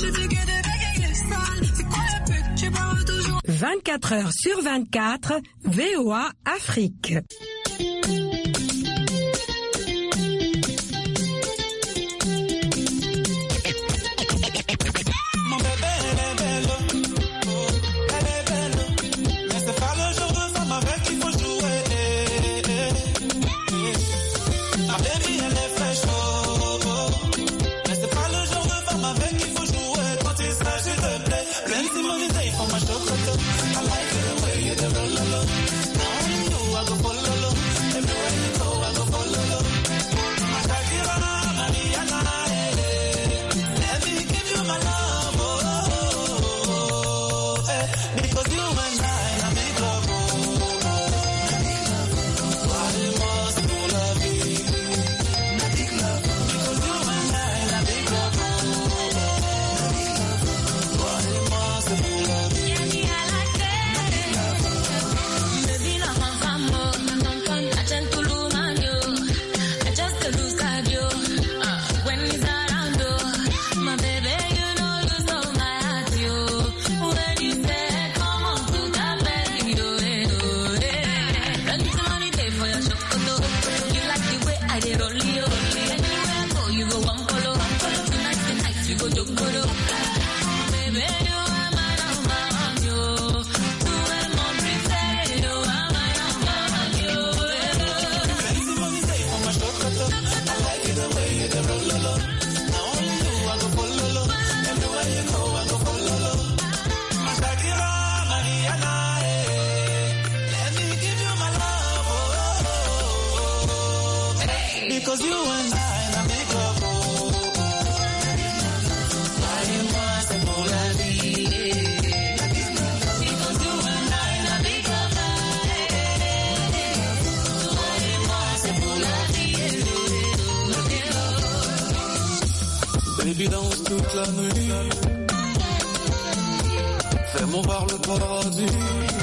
24 heures sur 24, VOA Afrique. Baby danse toute la nuit, fais-moi voir le paradis.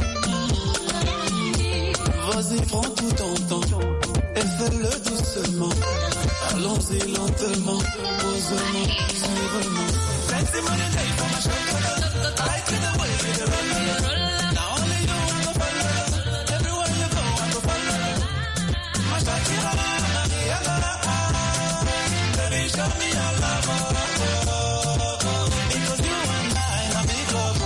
Vas-y, prends tout ton temps et fais-le doucement. Allons-y lentement, posément, sûrement. Fancy money day for my chocolate. I like the way you roll. Now only you I go follow. Everywhere you go I go follow. My Shakira, baby show me your love. Because you and I are big love.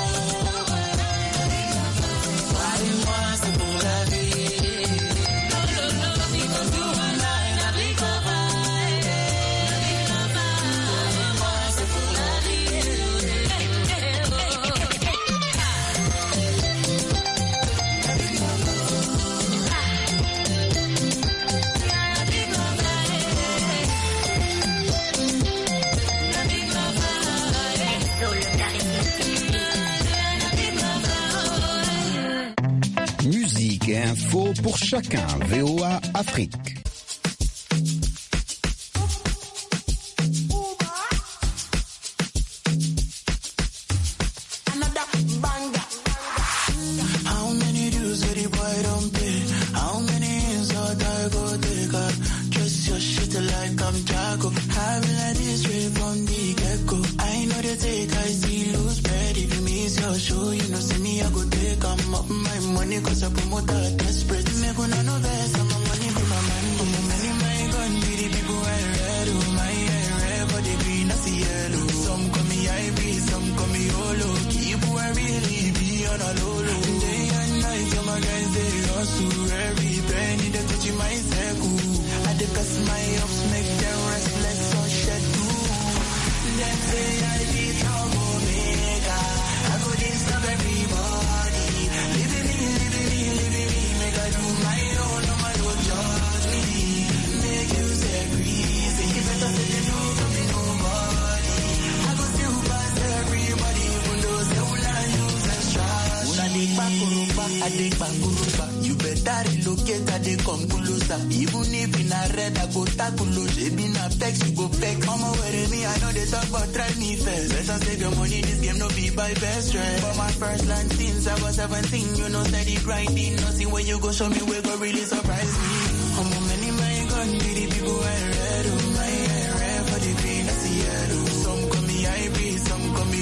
Why you want to pull that way? Because you and I are big love. Musique et info pour chacun. VOA Afrique. How many dues did the boy don't pay? How many insult I go take her? Dress your shit like I'm Jaco. Having like this straight from the get-go. I know they take, I see lose bread. If you miss your show, you know see me, I go take I'm up my money cause I promote that desperate. Me gonna know best, I'm a money be my man. I'm a money, my gun, be the people I read. Oh, my hair red, but they green, I see yellow. Some call me IB, some call me Olo. Keep who I really be on a low low. Day and night, all my guys, they hustle. Every penny, they touch my circle. I dey pass my ups, make them restless, so shed too. Them say I be troublemaker. I go disturb everybody. Living me, make I do my own, no man don't judge me. Make you say greasy, better say you know from me nobody. I go still pass everybody, even though they will not use extra. Una dig back, I dig back. You better relocate, I dey come closer. Even if in a red, I go tackle. She be na text, you go peck. Mama worry me, I know they talk, but try me first. Better save your money, this game no be by best friend. For my first land since I was 17, you know steady grinding. Nothing when you go show me, we go really surprise me. I'm a many, my gun, be the people I read. Oh, my hair red, for the green, I see yellow. Some call me IB, some call me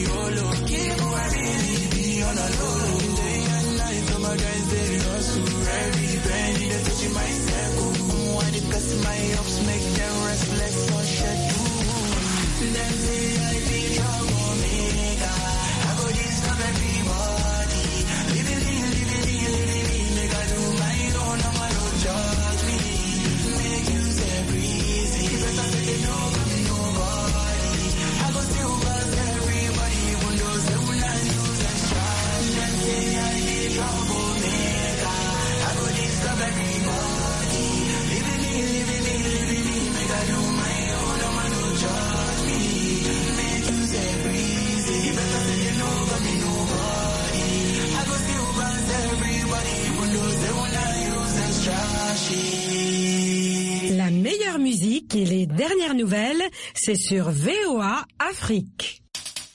my ups, make them restless on schedule. Them say I be troublemaker. I go disturb everybody. Living, make I do my own, I'ma no judge me. Make you say breezy. Better say they know me nobody. I go still pass everybody, even those that will not use extra. Them say I be troublemaker. I go disturb everybody. Living, make I do my own, I'ma no judge me. Make you say breezy. Better say they know me nobody. I go still pass everybody, even those that will not use extra shit. La meilleure musique et les dernières nouvelles, c'est sur VOA Afrique.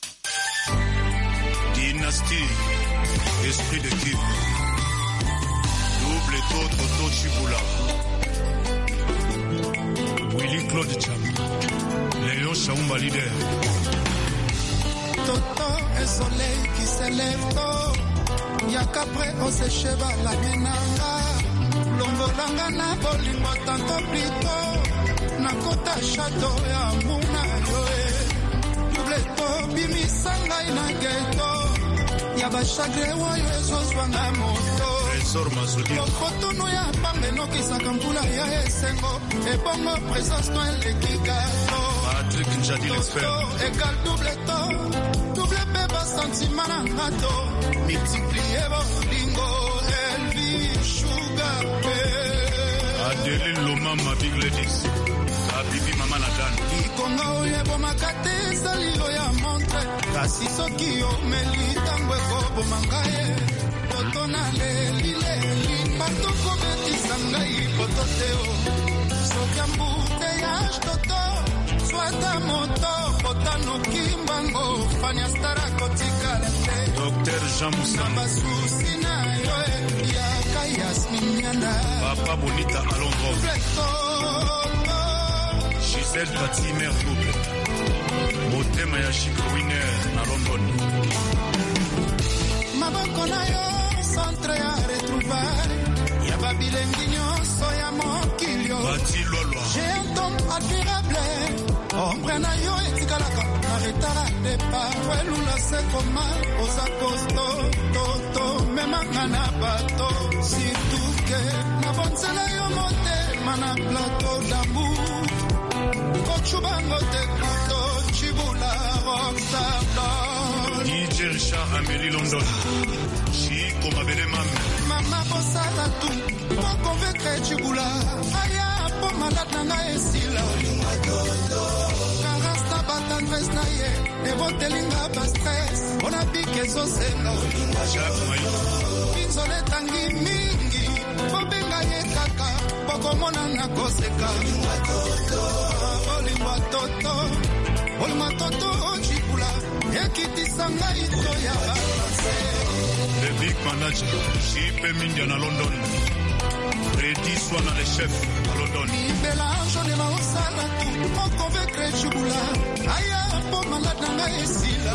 Dynastie, esprit d'équipe. Double Toto Chibula. Willy Claude Cham. Léon Chaumba leader. Toto et soleil qui s'élève tôt. Y'a qu'après on se cheva la minanga. Longolanga na bolingo tanto plito. Nakota château ya muna yoe. Double to bimisanga ina geto. Yaba chagre wayo ezozwanga moto. Trésor Mazuli. Lokotono ya pambe nokisaka mpula ya esengo. Ebongo présence no elekigato. Patrick Njadi l'expert. Égal double to. Double beba sentiment na ngato. Multiplier bolingo. Elvi sugar pe. Adeline Loma, ma big ladies. Habibi Mama Nadan. Ikonga oyebo makate salilo ya montre. Kasi soki omeli tango ekobo mangaye. Toto na leli. Batoko betisa ngai pototeo. Soki ambuteyage toto. Swata moto. Botano kimbango. Fanya stara kotika lete. Docteur Jean Moussanga. Basusi na yoe. Yaka Yasmin Nyanda. Papa Bonita à Londres. Gisèle Tati Mère Double. Motema ya Chico Winner à London. Maboko na yo centre ya retrouvaille. Ya babilengi nyonso ya mokilio. Bati Lolo. J'ai un tom admirable. Ombre na yo etikalaka. Na retara départ. Welula se koma. Oza costo. Toto. Memanga na bato. Surtout que. Na bonsela yo mote. Mana plateau d'amour. Kochubango te kuto. Chibula rockstar. DJ Richard Amélie London. Chico Mabele Mame. Mama posala tu. Poko vekre chibula. Aya po malata nga esila. Karasta batandres na ye. Evo telinga ba stress. Ona pike zo senga. Jacques Maï. Kinzole tangi mingi. Bobenga ye kaka. Poko mona na koseka. Olingwa toto. Olingwa toto chibula. Ekitisa nga ito ya balance. Le big manager. Chipe Mindia na London. Freddy Swana le chef à London. Ibela jone ma osala tu. Moko vekre chibula. Aya po malata nga esila.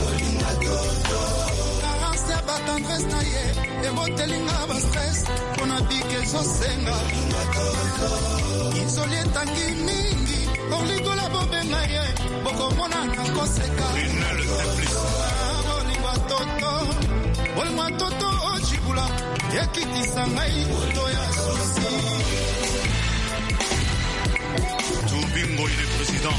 Karasta batandres na ye. Evo telinga ba stress. Ona bike zo senga. Inzoli etangi mingi. Oligola bobenga ye. Boko mona na koseka. Brunel Templice. Olingwa toto. Olingwa toto ochibula. Ekitisa ngai to ya susi. Toubingo, il est président.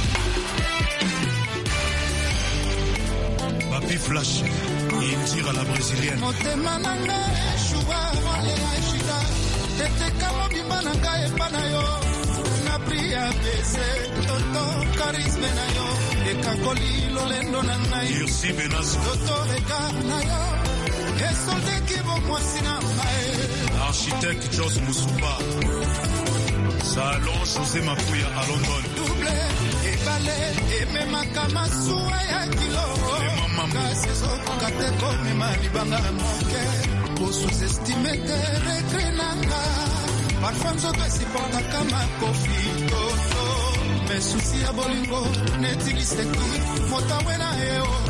Papi Flash, il tire à la brésilienne. Motema nanga shuwa wale shida. Tete kama bimba nanga epana yo. Na priya bese toto charisme na yo. Ekakoli lolendo na ngai. Ursi Benazzo. Toto rega na yo. Esolde kibo mwasina mae. Architecte Jos Moussouba. Salon José Mapouya à London. Double, ebale, ememaka masuwa ya kilo. Kasi zokate komema libanga moke. Sous-estimé te rekrenanga. Parfois nzoto esipotaka makofi toto. Mais souci ya bolingo, netiliseki, motawe na eo.